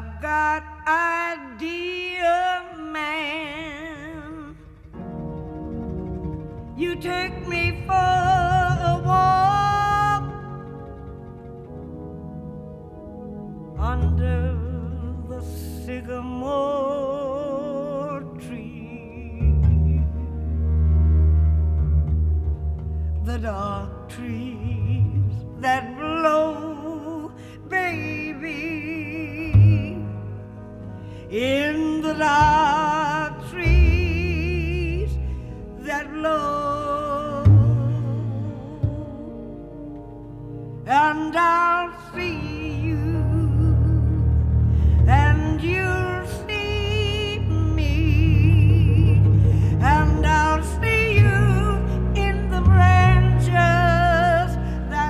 got idea, man. You take me for a walk under the sycamore tree, the dark trees that blow, baby, in the dark trees that blow, and I'll see you, and you'll see me, and I'll see you in the branches that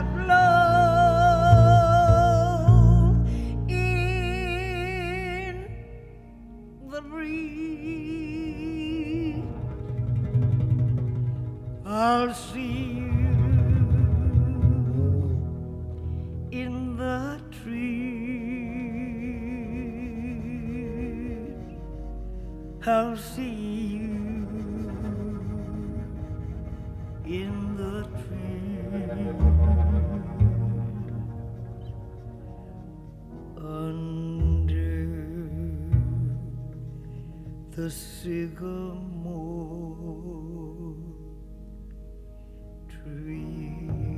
blow in the breeze. I'll see you in the trees. I'll see you in the trees under the sycamore tree.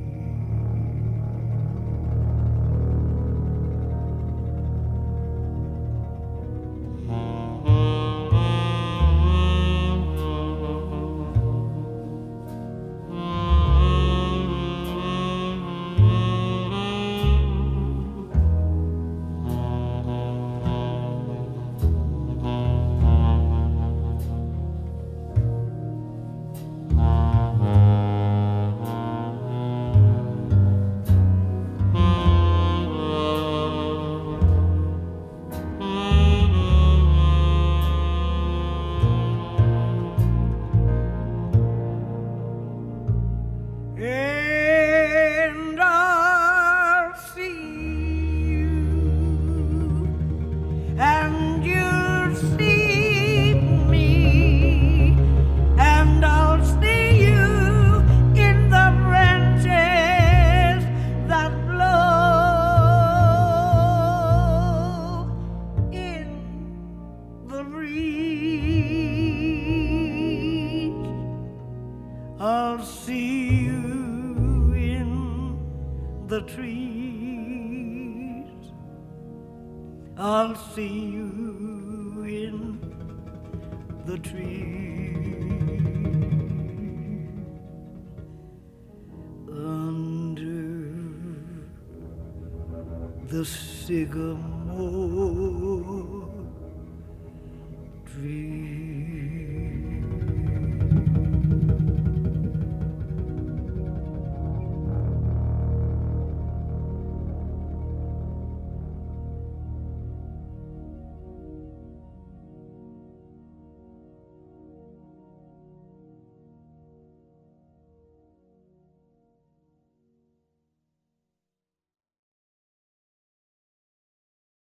And I'll see you, and you'll see me, and I'll see you in the branches that blow in the breeze. I'll see you in the trees. I'll see you in the trees under the sycamore